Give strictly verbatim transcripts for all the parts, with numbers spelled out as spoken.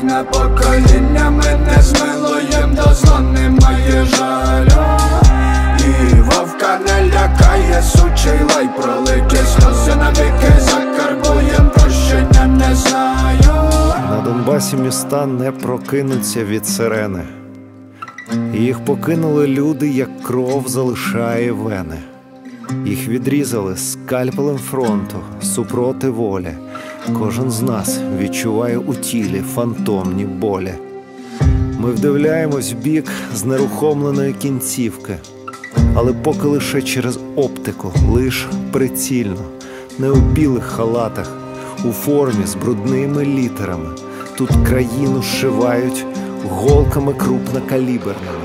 врайне покоління, ми не змилуєм, до зла немає жалю. І вовка не лякає сучий лай, пролиті сльози навіки закарбуєм, прощення не знаю. На Донбасі міста не прокинуться від сирени. Їх покинули люди, як кров залишає вени. Їх відрізали скальпелем фронту, супроти волі. Кожен з нас відчуває у тілі фантомні болі. Ми вдивляємось в бік знерухомленої кінцівки, але поки лише через оптику, лиш прицільно, не у білих халатах, у формі з брудними літерами. Тут країну зшивають голками крупнокаліберними.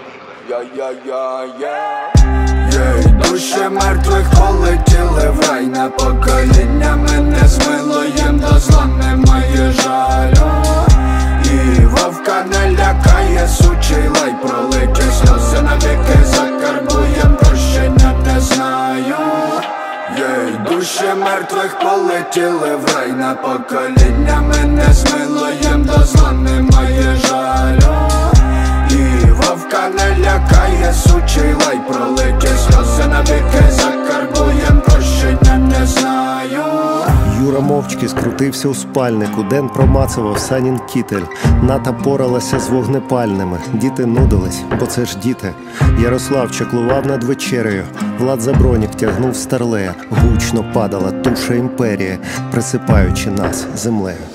Єй, душі мертвих полетіли в рай, на покоління, ми не змилуєм, до зла немає жалю. І вовка не лякає сучий лай, пролиті сльози навіки закарбуєм, прощення не знаю. Єй, душі мертвих полетіли в рай, на покоління, ми не змилуєм, до зла немає жалю. І вовка не лякає сучий лай, пролиті сльози навіки закарбуєм, прощення не знаю. Юра мовчки скрутився у спальнику, Ден промацував Санін кітель. Ната поралася з вогнепальними, діти нудились, бо це ж діти. Ярослав чаклував над вечерею, Влад Забронік тягнув старлея. Гучно падала туша імперії, присипаючи нас землею.